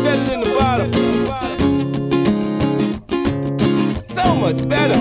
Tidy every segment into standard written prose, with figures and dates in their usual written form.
better than the bottom. So much better.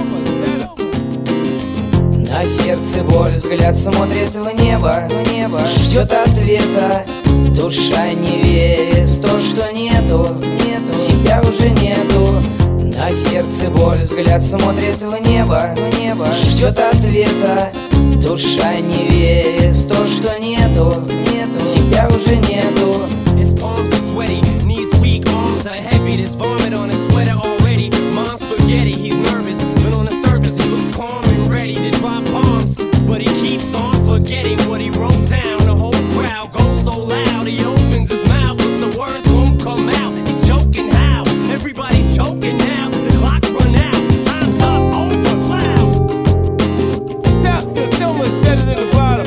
На сердце боль, взгляд смотрит в небо, ждет ответа. Душа не верит в то, что нету, себя уже нету. На сердце боль, взгляд смотрит в небо, ждет ответа. Душа не верит в то, что нету, себя уже нету. His palms are sweaty, knees weak, arms are heavy. There's vomit on his sweater already. Mom's spaghetti, he's nervous, but on the surface he looks calm and ready to drop bombs. But he keeps on forgetting what he wrote down. The whole crowd goes so loud, he opens his mouth, but the words won't come out. He's choking how? Everybody's choking now. The clock's run out, time's up, over clouds. Top feels so much better than the bottom.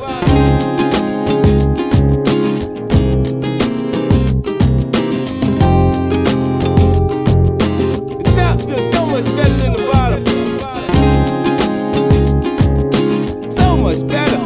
The top feels so much better than the bottom. So much better.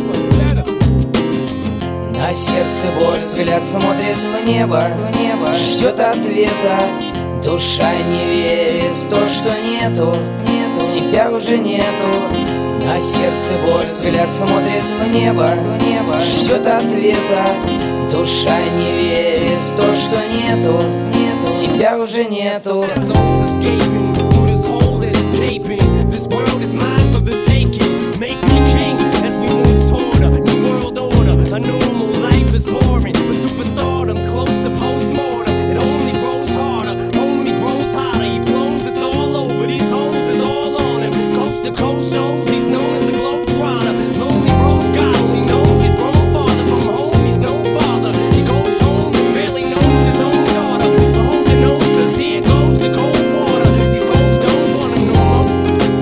На сердце боль, взгляд смотрит в небо, ждет ответа. Душа не верит в то, что нету, себя уже нету. На сердце боль, взгляд смотрит в небо, ждет ответа. Душа не верит в то, что нету, себя уже нету. Souls escaping through this hole that is gaping. This world is mine for the taking. Make me king as we move toward a new world order. A normal life is boring, but superstardom's close to postmortem. It only grows harder, only grows hotter. He blows, it's all over. These hoes is all on him. Coast to coast shows, he's known as the Globetrotter. Lonely Rose God only knows he's grown farther from home. He's no father. He goes home and barely knows his own daughter. But hold your nose, 'cause here goes the cold water. These hoes don't want him no more.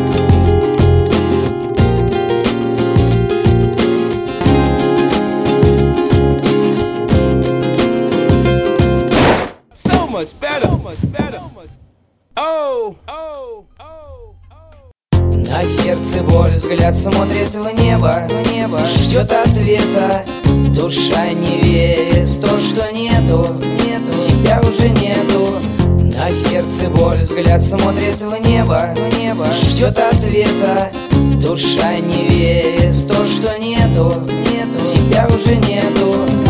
So much better. Oh, oh, oh, oh. На сердце боль, взгляд смотрит в небо, ждет ответа. Душа не верит в то, что нету, себя уже нету. На сердце боль, взгляд смотрит в небо, ждет ответа. Душа не верит в то, что нету, себя уже нету.